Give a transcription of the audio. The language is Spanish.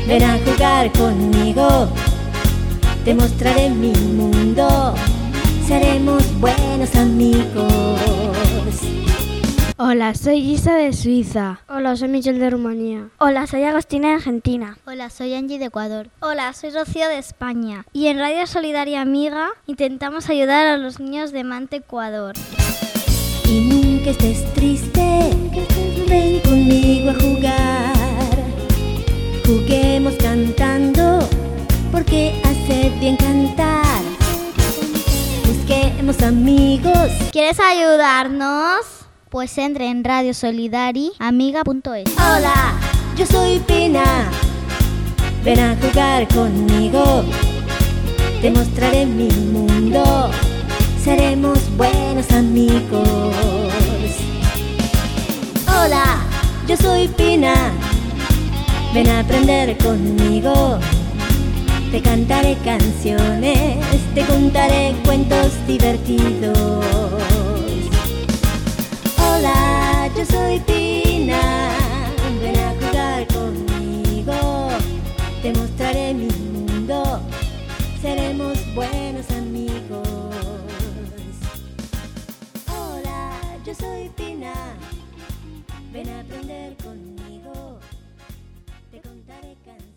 Ven a jugar conmigo, te mostraré mi mundo, seremos buenos amigos. Hola, soy Isa de Suiza. Hola, soy Michelle de Rumanía. Hola, soy Agostina de Argentina. Hola, soy Angie de Ecuador. Hola, soy Rocío de España. Y en Radio Solidaria Amiga intentamos ayudar a los niños de Mante, Ecuador. Y nunca estés triste, ven conmigo a jugar. Juguemos cantando, porque hace bien cantar. Busquemos amigos. ¿Quieres ayudarnos? Pues entre en radiosolidariamiga.es. Hola, yo soy Pina. Ven a jugar conmigo, te mostraré mi mundo, seremos buenos amigos. Hola, yo soy Pina. Ven a aprender conmigo, te cantaré canciones, te contaré cuentos divertidos. Hola, yo soy Pina. Ven a jugar conmigo, te mostraré mi mundo, seremos buenos amigos. Hola, yo soy Pina. Ven a aprender conmigo, te contaré canciones.